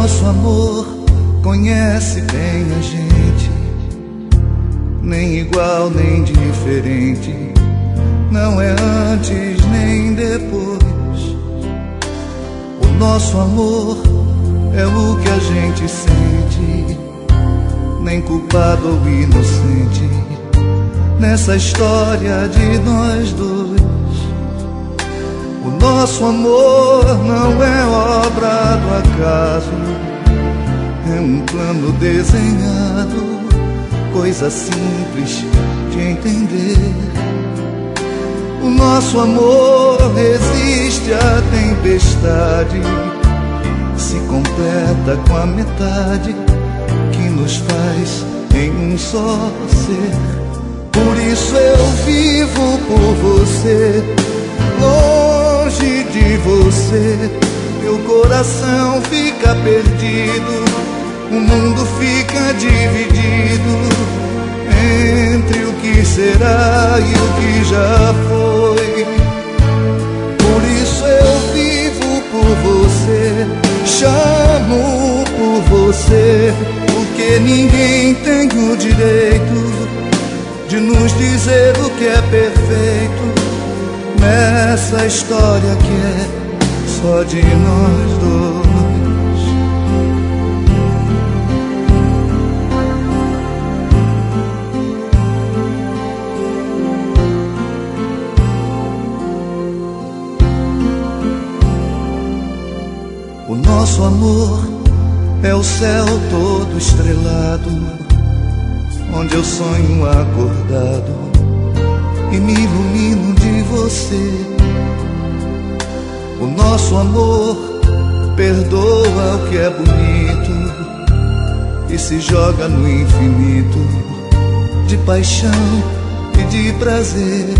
nosso amor conhece bem a gente, nem igual nem diferente, não é antes nem depois. O nosso amor é o que a gente sente, nem culpado ou inocente, nessa história de nós dois. O nosso amor não é obra do acaso, é um plano desenhado, coisa simples de entender. O nosso amor resiste à tempestade, se completa com a metade que nos faz em um só ser. Por isso eu vivo por você, longe de você. Meu coração fica perdido, o mundo fica dividido entre o que será e o que já foi. Por isso eu vivo por você, chamo por você, porque ninguém tem o direito de nos dizer o que é perfeito nessa história que é só de nós dois. O nosso amor é o céu todo estrelado, onde eu sonho acordado e me ilumino de você. O nosso amor perdoa o que é bonito e se joga no infinito de paixão e de prazer.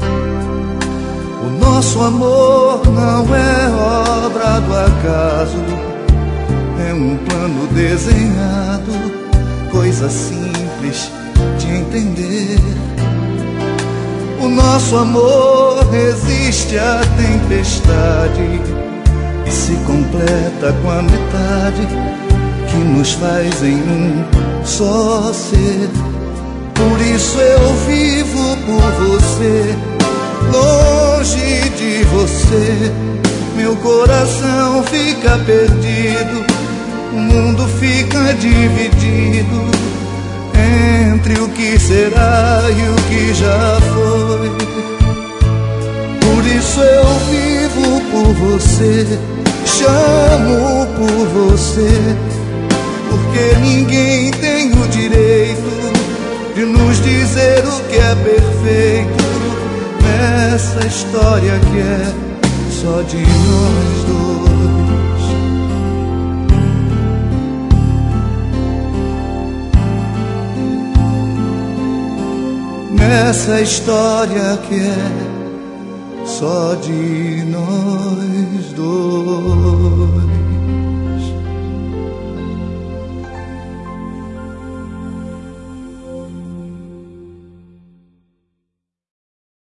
O nosso amor não é obra do acaso, é um plano desenhado, coisa simples de entender. O nosso amor resiste à tempestade e se completa com a metade que nos faz em um só ser. Por isso eu vivo por você, longe de você. Meu coração fica perdido, o mundo fica dividido entre o que será e o que já foi. Por isso eu vivo por você, chamo por você, porque ninguém tem o direito de nos dizer o que é perfeito nessa história que é só de nós dois. Nessa história que é só de nós.